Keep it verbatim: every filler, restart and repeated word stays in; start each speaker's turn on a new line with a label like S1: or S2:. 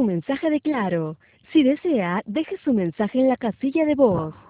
S1: mensaje de Claro. Si desea, deje su mensaje en la casilla de voz.